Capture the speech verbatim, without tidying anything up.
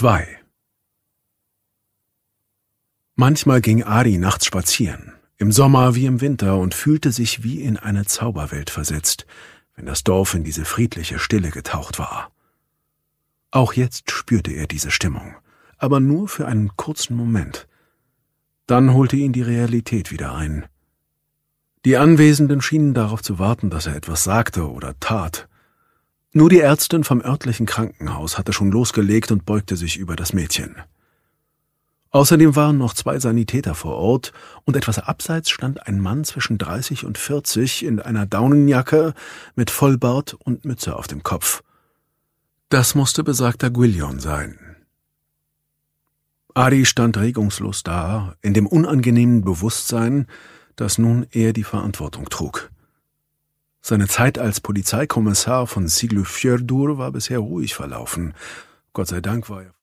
zwei. Manchmal ging Ari nachts spazieren, im Sommer wie im Winter, und fühlte sich wie in eine Zauberwelt versetzt, wenn das Dorf in diese friedliche Stille getaucht war. Auch jetzt spürte er diese Stimmung, aber nur für einen kurzen Moment. Dann holte ihn die Realität wieder ein. Die Anwesenden schienen darauf zu warten, dass er etwas sagte oder tat. Nur die Ärztin vom örtlichen Krankenhaus hatte schon losgelegt und beugte sich über das Mädchen. Außerdem waren noch zwei Sanitäter vor Ort, und etwas abseits stand ein Mann zwischen dreißig und vierzig in einer Daunenjacke mit Vollbart und Mütze auf dem Kopf. Das musste besagter Gwillion sein. Ari stand regungslos da, in dem unangenehmen Bewusstsein, dass nun er die Verantwortung trug. Seine Zeit als Polizeikommissar von Siglufjörður war bisher ruhig verlaufen. Gott sei Dank war er